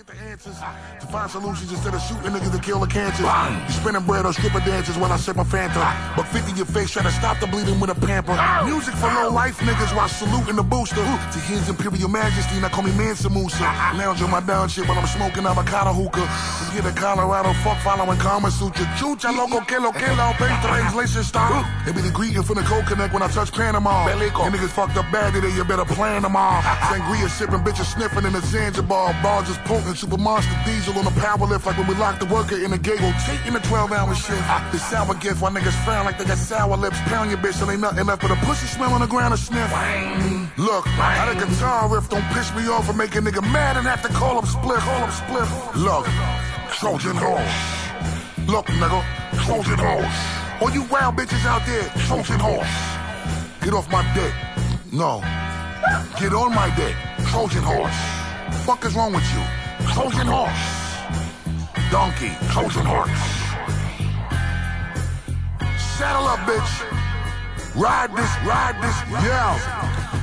get the answers. To find solutions instead of shooting niggas to kill the cancers. You spinning bread or stripper dances when I sip a Fanta. But 50 your face trying to stop the bleeding with a pamper. Music for low life niggas while saluting the booster. To his imperial majesty, now call me Mansa Musa. Lounge on my down shit when I'm smoking avocado hookah. From here to Colorado, fuck following Kama Sutra. Chucha loco, kilo, pay translation style. It be the greeting from the Cold Connect when I touch Panama. And niggas fucked up bad today, you better plan them all. Sangria sipping, bitches sniffing in the Zanzibar. Bars just potent, super monster diesel on the power lift. Like when we lock the worker in the gate, rotating the 12-hour shift. The sour gift, while niggas frown like they got sour lips. Pound your bitch, so ain't nothing left but a pussy smell on the ground to sniff. Look, how the guitar riff don't piss me off and make a nigga mad and have to call him split. Look, Trojan horse. Look, nigga, Trojan horse. All you wild bitches out there, Trojan horse. Get off my dick. No. Get on my dick. Trojan horse. Fuck is wrong with you? Trojan horse. Donkey. Trojan horse. Saddle up, bitch. Ride this, yeah.